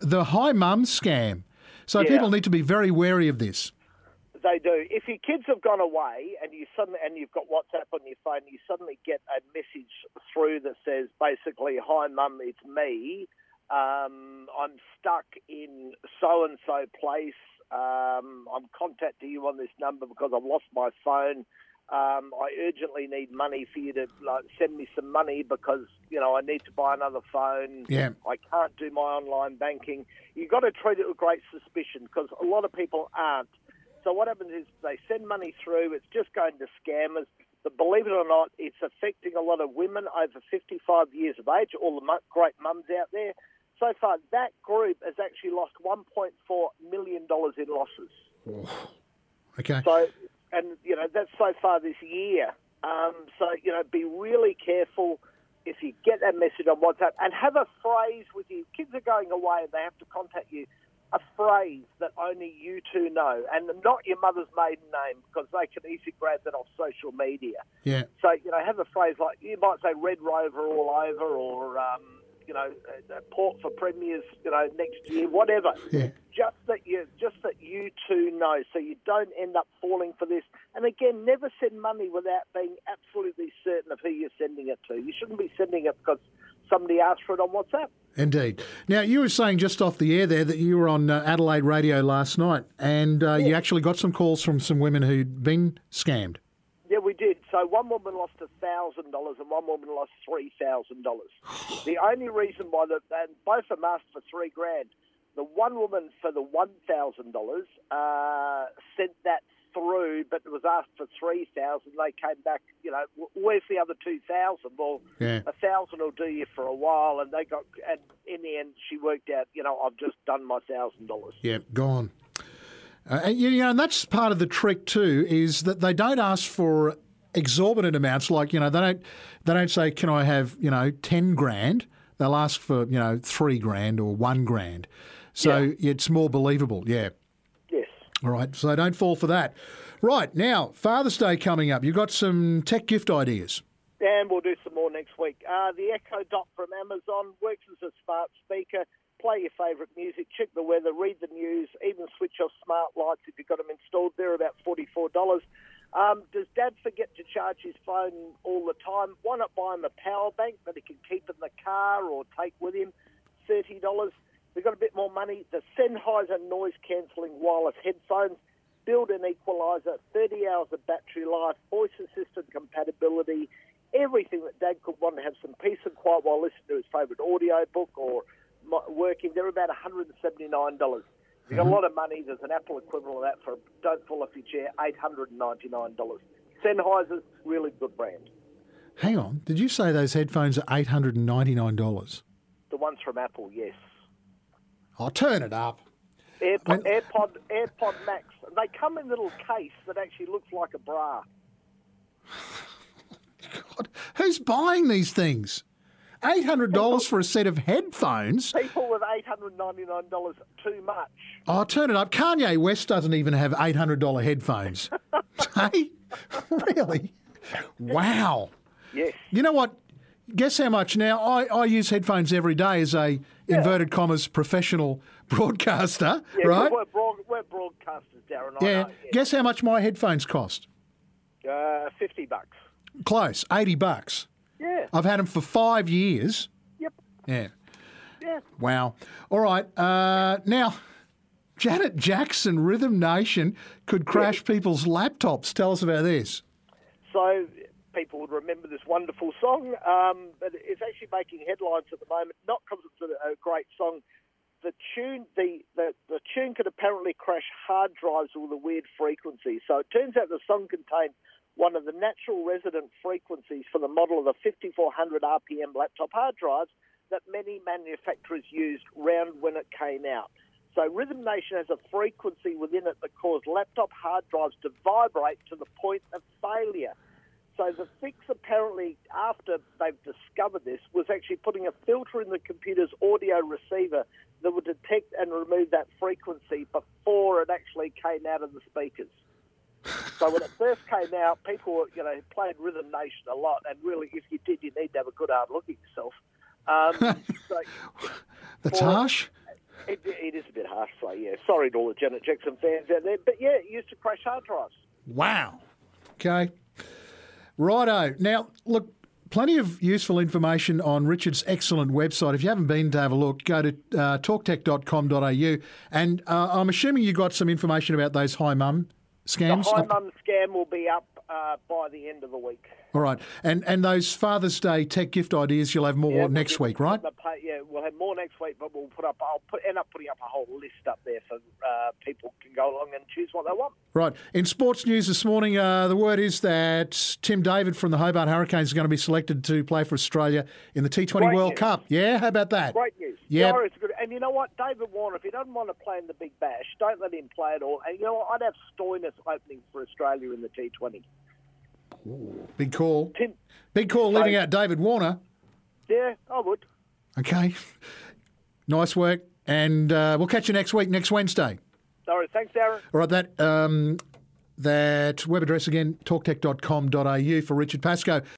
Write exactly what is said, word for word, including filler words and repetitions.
the Hi Mum scam. So Yeah. people need to be very wary of this. They do. If your kids have gone away and you suddenly and you've got WhatsApp on your phone, you suddenly get a message through that says basically, "Hi, Mum, it's me. Um, I'm stuck in so and so place. Um, I'm contacting you on this number because I've lost my phone. Um, I urgently need money for you to like, send me some money because, you know, I need to buy another phone. Yeah. I can't do my online banking." You've got to treat it with great suspicion because a lot of people aren't. So what happens is they send money through, it's just going to scammers. But believe it or not, it's affecting a lot of women over fifty-five years of age, all the mu- great mums out there. So far, that group has actually lost one point four million dollars in losses. Oh. Okay. So, and, you know, that's so far this year. Um, so, you know, be really careful if you get that message on WhatsApp and have a phrase with you. Kids are going away and they have to contact you. A phrase that only you two know and not your mother's maiden name because they can easily grab that off social media. Yeah. So, you know, have a phrase like, you might say Red Rover all over or, um, you know, uh, Port for Premiers, you know, next year, whatever. Yeah. Just that you, just that you two know, so you don't end up falling for this. And again, never send money without being absolutely certain of who you're sending it to. You shouldn't be sending it because somebody asked for it on WhatsApp. Indeed. Now, you were saying just off the air there that you were on uh, Adelaide radio last night and uh, Yeah. you actually got some calls from some women who'd been scammed. Yeah, we did. So one woman lost one thousand dollars and one woman lost three thousand dollars. The only reason why, the, and both of them asked for three grand. The one woman for the one thousand dollars uh, sent that through, but it was asked for three thousand dollars. They came back, you know, where's the other two thousand dollars? Well, Yeah. a thousand will do you for a while. And they got, and in the end, she worked out, you know, I've just done my one thousand dollars. Yeah, gone. Uh, and, you know, and that's part of the trick too, is that they don't ask for exorbitant amounts. Like, you know, they don't they don't say, can I have, you know, ten grand? They'll ask for, you know, three grand or one grand. So it's more believable. Yeah. Yes. All right. So don't fall for that. Right. Now, Father's Day coming up. You've got some tech gift ideas. And we'll do some more next week. Uh, the Echo Dot from Amazon works as a smart speaker. Play your favourite music, check the weather, read the news, even switch off smart lights if you've got them installed. They're about forty-four dollars. Um, does Dad forget to charge his phone all the time? Why not buy him a power bank that he can keep in the car or take with him? thirty dollars. We've got a bit more money. The Sennheiser noise-cancelling wireless headphones, built-in equaliser, thirty hours of battery life, voice-assistant compatibility, everything that Dad could want to have some peace and quiet while listening to his favourite audio book or working. They're about one hundred seventy-nine dollars. If you've got a lot of money, there's an Apple equivalent of that for, don't fall off your chair, eight hundred ninety-nine dollars. Sennheiser's really good brand. Hang on. Did you say those headphones are eight hundred ninety-nine dollars? The ones from Apple, yes. I'll turn it up. AirPod, When- AirPod, AirPod Max. They come in a little case that actually looks like a bra. God, who's buying these things? eight hundred dollars for a set of headphones? People with eight hundred ninety-nine dollars too much. Oh, turn it up. Kanye West doesn't even have eight hundred dollars headphones. Hey? Really? Wow. Yes. You know what? Guess how much now? I, I use headphones every day as a, inverted commas, professional broadcaster, Yeah, right? We're, broad, we're broadcasters, Darren. I Yeah. know, yeah. Guess how much my headphones cost? Uh, fifty bucks. Close. eighty bucks. Yeah. I've had them for five years. Yep. Yeah. Yeah. Wow. All right. Uh, now, Janet Jackson, Rhythm Nation, could crash people's laptops. Tell us about this. So people would remember this wonderful song, um, but it's actually making headlines at the moment, not because it's a, a great song. The tune, the, the, the tune could apparently crash hard drives with a weird frequency. So it turns out the song contained one of the natural resident frequencies for the model of the fifty-four hundred R P M laptop hard drives that many manufacturers used round when it came out. So Rhythm Nation has a frequency within it that caused laptop hard drives to vibrate to the point of failure. So the fix apparently, after they've discovered this, was actually putting a filter in the computer's audio receiver that would detect and remove that frequency before it actually came out of the speakers. So when it first came out, people, you know, played Rhythm Nation a lot, and really, if you did, you need to have a good hard look at yourself. Um, so That's for- harsh. It, it is a bit harsh, so yeah. Sorry to all the Janet Jackson fans out there, but yeah, it used to crash hard drives. Wow. Okay. Righto. Now, look, plenty of useful information on Richard's excellent website. If you haven't been to have a look, go to uh, talktech dot com dot a u. And uh, I'm assuming you got some information about those Hi Mum scams. The Hi Mum scam will be up uh, by the end of the week. All right. And and those Father's Day tech gift ideas, you'll have more Yeah, we'll next give- week, right? the pay- yeah, we'll have more next week, but we'll put up. I'll put end up putting up a whole list up there so uh, people can go along and choose what they want. Right. In sports news this morning, uh, the word is that Tim David from the Hobart Hurricanes is going to be selected to play for Australia in the T twenty Great World news. Cup. Yeah, how about that? Great news. Yep. Yeah, it's good. And you know what, David Warner, if he doesn't want to play in the Big Bash, don't let him play at all. And you know what, I'd have Stoinis opening for Australia in the T twenty. Big call. Tim, Big call leaving out David Warner. yeah, I would. Okay. Nice work. And uh, we'll catch you next week, next Wednesday. All right, thanks, Aaron. All right, that um, that web address again, talktech dot com dot a u for Richard Pascoe.